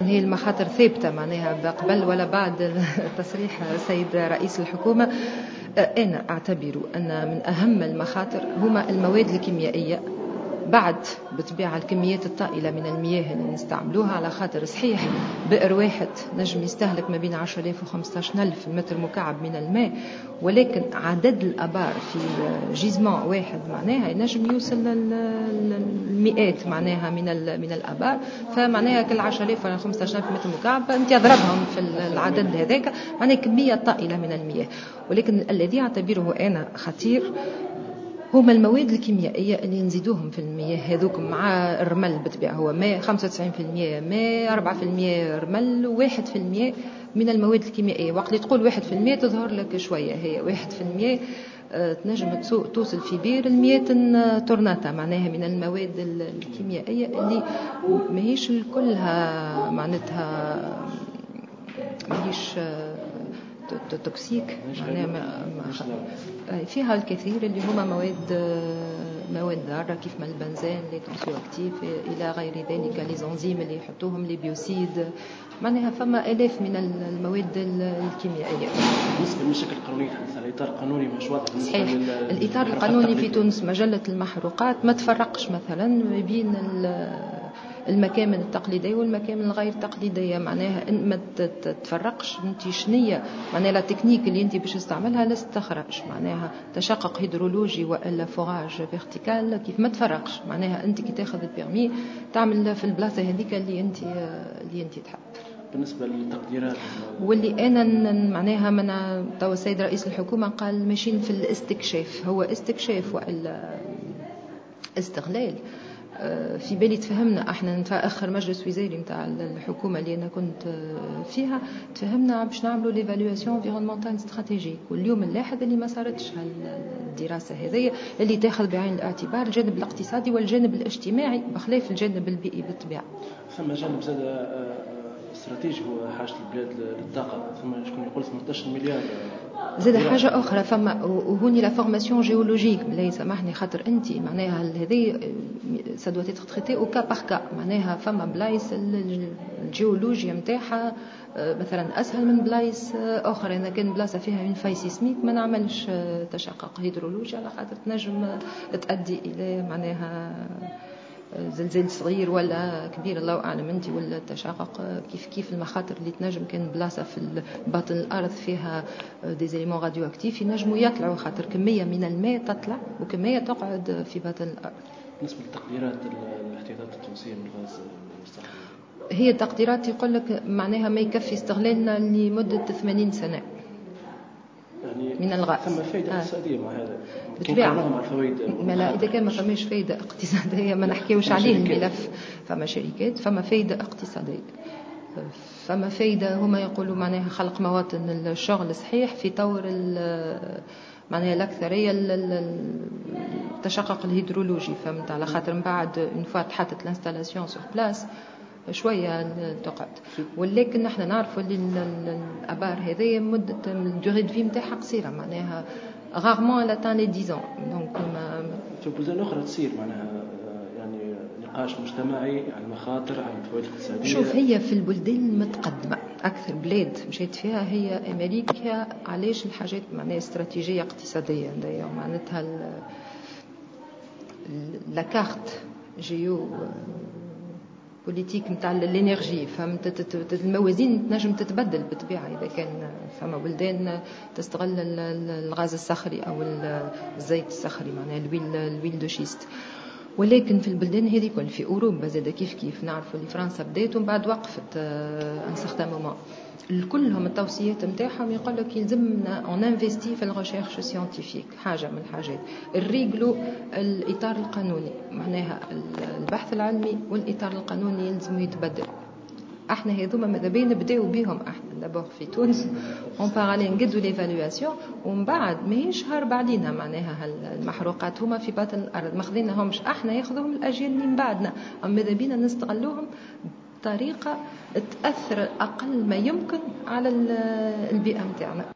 هي المخاطر ثابتة معناها قبل ولا بعد تصريح السيد رئيس الحكومة. أنا أعتبر أن من أهم المخاطر هما المواد الكيميائية، بعد بطبيعة الكميات الطائلة من المياه اللي نستعملوها، على خاطر صحيح بئر واحد نجم يستهلك ما بين 10,000 و 15,000 متر مكعب من الماء، ولكن عدد الأبار في جيزمان واحد معناها ينجم يوصل للمئات معناها من الأبار. فمعناها كل 10,000 ولا 15,000 متر مكعب أنت أضربهم في العدد هذاك، معناها كمية طائلة من المياه. ولكن الذي أعتبره أنا خطير هما المواد الكيميائية اللي نزيدوهم في المياه هذوك مع الرمل. بالطبيعة هو ماء 95% ماء، 4% رمل، و1% من المواد الكيميائية. وقت اللي تقول 1% تظهر لك شوية، هي 1% تنجم توصل في بير 100 طرناطة معناها من المواد الكيميائية اللي ماهيش كلها معناتها ماهيش توكسيك، معناها فيها الكثير اللي هما مواد ضارة كيف ما البنزين لي تنسيوكتيف إلى غير ذلك، لي زنزيم اللي يحطوهم، لي بيوسيد، معناها فما آلاف من المواد الكيميائية. بالنسبة للمشاكل القانونية تحدث على الإطار القانوني مش واضح. صحيح الإطار القانوني في تونس مجلة المحروقات ما تفرقش مثلا بين المكامن التقليدية والمكامن الغير تقليدية، معناها ما تفرقش انت شنية معناها لا تكنيك اللي انت باش تستعملها لا تستخرج، معناها تشقق هيدرولوجي والا فوراج فيرتيكال كيف ما تفرقش، معناها انت كي تاخذ البيرمي تعمل في البلاصة هذيك اللي انت تحب. بالنسبة للتقديرات واللي أنا معناها من توا السيد رئيس الحكومة قال ماشيين في الاستكشاف، هو استكشاف وإلا استغلال. في بالي تفهمنا احنا آخر مجلس وزاري متاع الحكومة اللي أنا كنت فيها تفهمنا باش نعملوا ليفالواسيون انفيرونمونتال استراتيجيك، واليوم اللاحظ اللي ما صارتش الدراسة هذه اللي تاخذ بعين الاعتبار الجانب الاقتصادي والجانب الاجتماعي بخلاف الجانب البيئي بالطبيعة. ثم جانب زاد استراتيجي هو حاجة البلاد للطاقة، ثم شكون يقول 18 مليار زاد حاجة أخرى. فما وهوني لا فورماسيون جيولوجيك بالله يسامحني، خاطر أنت معناها هذه سادوات تتخطي أو كا باغ كا، معناها فما بلايص الجيولوجيا متاعها مثلا أسهل من بلايص أخرى. إذا كان بلاصة فيها من فاي سيسميك ما نعملش تشقق هيدرولوجي على خاطر تنجم تؤدي إلى معناها زلزال صغير ولا كبير الله أعلم أنت، ولا تشقق كيف المخاطر اللي تنجم كان بلاصة في باطن الأرض فيها ديزيليمون راديو أكتيف ينجموا يطلعوا، خاطر كمية من الماء تطلع وكمية تقعد في باطن الأرض. بالنسبة للتقديرات الاحتياطات التونسية من الغاز المستخدم، هي تقديرات يقول لك معناها ما يكفي استغلالنا لمدة 80 سنة يعني من الغاز. ثم فائدة اقتصادية مع هذا بالطبيعة. ما لا إذا كان ما فماش فائدة اقتصادية ما نحكيوش عليه الملف. فما شركات، فما فائدة اقتصادية، فما فائدة هما يقولوا معناها خلق مواطن الشغل صحيح في طور معناها الأكثرية التشقق الهيدرولوجي، فهمت على خاطر من بعد من فات حطت الانستالاسيون سور بلاس شوية تقعد. ولكن نحن نعرفوا اللي الأبار هذه مدة الدوري دو في متاعها قصيرة، معناها rarement elle atteint les 10 ans. donc في بلدان أخرى تصير معناها يعني نقاش مجتمعي على المخاطر على الفوائد الاقتصادية. شوف هي في البلدان المتقدمة أكثر بلاد مشيت فيها هي أمريكا، علاش الحاجات معناها استراتيجية اقتصادية دايما معناتها لا كارت جيو بوليتيك نتاع الانرجي، فهمت الموازين تنجم تتبدل بالطبيعه اذا كان فما بلدان تستغل الغاز الصخري او الزيت الصخري معناها الويل دو شيست. ولكن في البلدان هذه كل في اوروبا زاد كيف نعرفوا اللي فرنسا بدات ومن بعد وقفت ان سيغتان مومون، كلهم التوصيات نتاعهم يقول لك يلزمنا اون انفستي في الريشيرش سيانتيفيك. حاجه من الحاجات الريغلو الاطار القانوني معناها البحث العلمي والاطار القانوني يلزموا يتبدل. احنا هذوما ماذا بين نبداو بهم احنا دابور في تونس اون باراليل نقدوا ليفالواسيون ومن بعد ماهيش هارب علينا معناها المحروقات هما في باطن الارض ما خذيناهمش احنا ياخذوهم الاجيال اللي من بعدنا، اما ماذا بينا نستغلوهم بطريقه تاثر اقل ما يمكن على البيئه نتاعنا.